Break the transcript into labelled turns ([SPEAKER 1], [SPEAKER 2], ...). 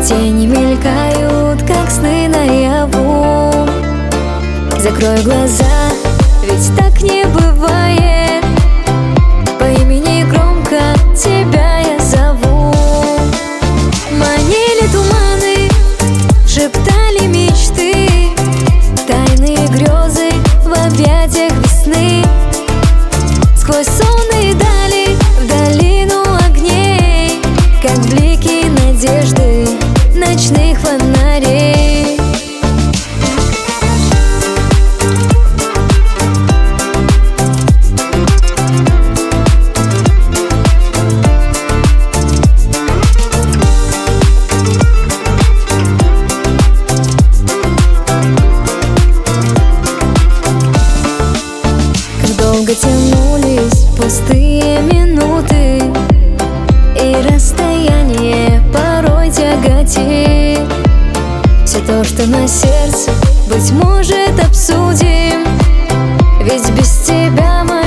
[SPEAKER 1] Тени мелькают, как сны наяву. Закрой глаза, ведь так не бывает. По имени громко тебя я зову. Манили туманы, шептали мечты, тайные грезы в объятиях весны. Сквозь сонные дали, в долину огней, как блики надежды ночных фонарей. Как долго тянулись пустые минуты, и расстояние порой тяготит. Все то, что на сердце, быть может, обсудим, ведь без тебя мы